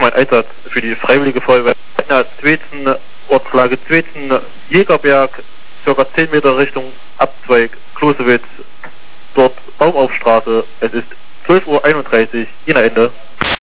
mein Einsatz für die Freiwillige Feuerwehr. Zwetzen, Ortslage Zwetzen, Jägerberg, ca. 10 Meter Richtung Abzweig, Klosewitz, dort Baumaufstraße. Es ist 12:31 Uhr, Jena Ende.